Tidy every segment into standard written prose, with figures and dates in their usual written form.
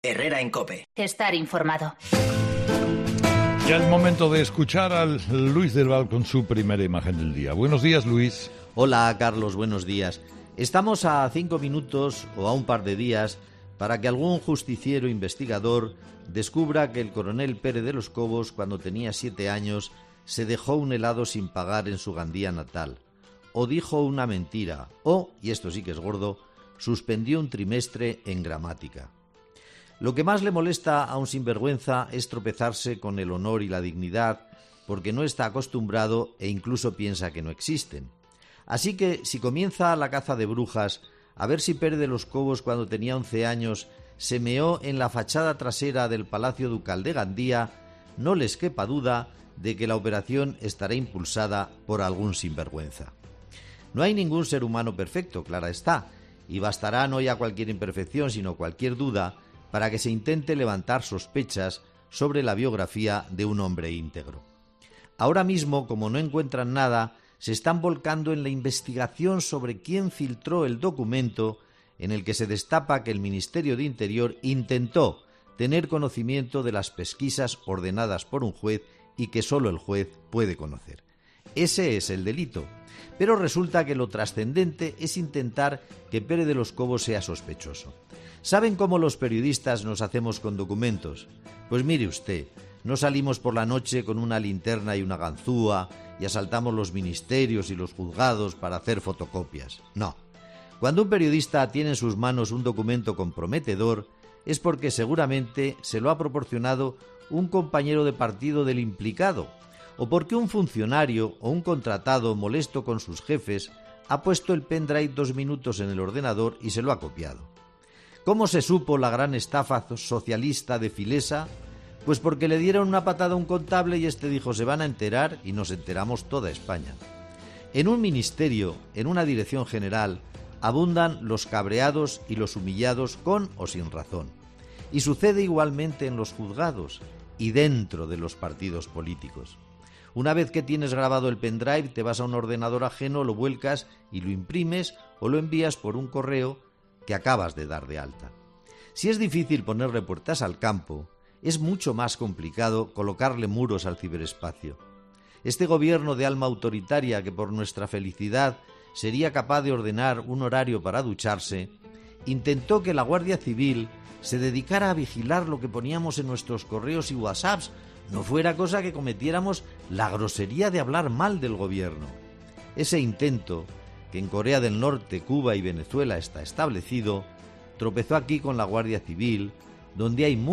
Herrera en COPE. Estar informado. Ya es momento de escuchar al Luis del Val con su primera imagen del día. Buenos días, Luis. Hola, Carlos, buenos días. Estamos a 5 minutos o a un par de días para que algún justiciero investigador descubra que el coronel Pérez de los Cobos, cuando tenía 7 años, se dejó un helado sin pagar en su Gandía natal, o dijo una mentira, o, y esto sí que es gordo, suspendió un trimestre en gramática. Lo que más le molesta a un sinvergüenza es tropezarse con el honor y la dignidad, porque no está acostumbrado e incluso piensa que no existen. Así que, si comienza la caza de brujas, a ver si Pérez de los Cobos, cuando tenía 11 años, se meó en la fachada trasera del Palacio Ducal de Gandía, no les quepa duda de que la operación estará impulsada por algún sinvergüenza. No hay ningún ser humano perfecto, clara está, y bastará no ya cualquier imperfección, sino cualquier duda, para que se intente levantar sospechas sobre la biografía de un hombre íntegro. Ahora mismo, como no encuentran nada, se están volcando en la investigación sobre quién filtró el documento en el que se destapa que el Ministerio de Interior intentó tener conocimiento de las pesquisas ordenadas por un juez y que solo el juez puede conocer. Ese es el delito. Pero resulta que lo trascendente es intentar que Pérez de los Cobos sea sospechoso. ¿Saben cómo los periodistas nos hacemos con documentos? Pues mire usted, no salimos por la noche con una linterna y una ganzúa y asaltamos los ministerios y los juzgados para hacer fotocopias. No. Cuando un periodista tiene en sus manos un documento comprometedor, es porque seguramente se lo ha proporcionado un compañero de partido del implicado, o porque un funcionario o un contratado molesto con sus jefes ha puesto el pendrive 2 minutos en el ordenador y se lo ha copiado. ¿Cómo se supo la gran estafa socialista de Filesa? Pues porque le dieron una patada a un contable y este dijo: se van a enterar, y nos enteramos toda España. En un ministerio, en una dirección general, abundan los cabreados y los humillados con o sin razón. Y sucede igualmente en los juzgados y dentro de los partidos políticos. Una vez que tienes grabado el pendrive, te vas a un ordenador ajeno, lo vuelcas y lo imprimes o lo envías por un correo que acabas de dar de alta. Si es difícil ponerle puertas al campo, es mucho más complicado colocarle muros al ciberespacio. Este gobierno de alma autoritaria, que por nuestra felicidad sería capaz de ordenar un horario para ducharse, intentó que la Guardia Civil se dedicara a vigilar lo que poníamos en nuestros correos y WhatsApps, no fuera cosa que cometiéramos la grosería de hablar mal del gobierno. Ese intento, que en Corea del Norte, Cuba y Venezuela está establecido, tropezó aquí con la Guardia Civil, donde hay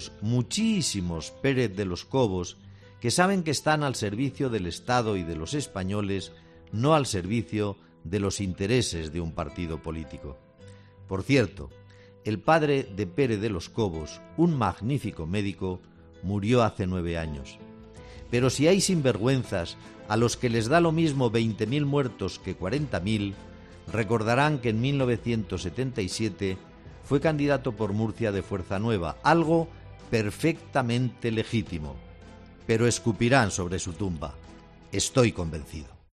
muchísimos Pérez de los Cobos que saben que están al servicio del Estado y de los españoles, no al servicio de los intereses de un partido político. Por cierto, el padre de Pérez de los Cobos, un magnífico médico, murió hace 9 años. Pero si hay sinvergüenzas a los que les da lo mismo 20.000 muertos que 40.000, recordarán que en 1977 fue candidato por Murcia de Fuerza Nueva, algo perfectamente legítimo. Pero escupirán sobre su tumba. Estoy convencido.